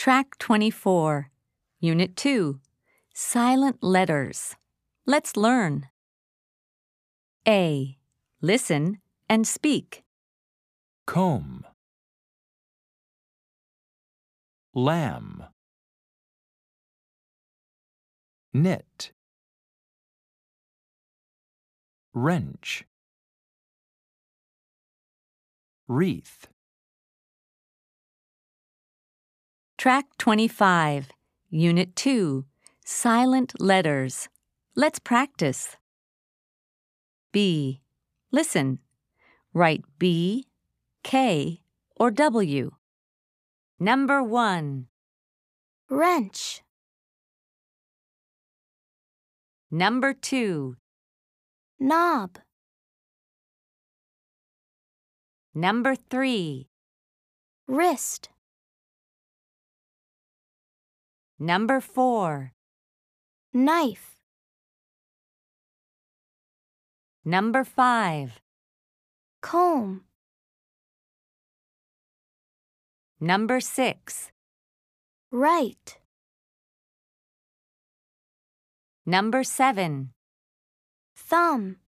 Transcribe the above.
Track 24, Unit 2, Silent Letters. Let's learn. A. Listen and speak. Comb, lamb, knit, wrench, wreath. Track 25, Unit 2, Silent Letters. Let's practice. B. Listen. Write B, K, or W. Number 1. Wrench. Number 2. Knob. Number 3. Wrist. Number 4. Knife. Number 5. Comb. Number 6. Right. Number 7. Thumb.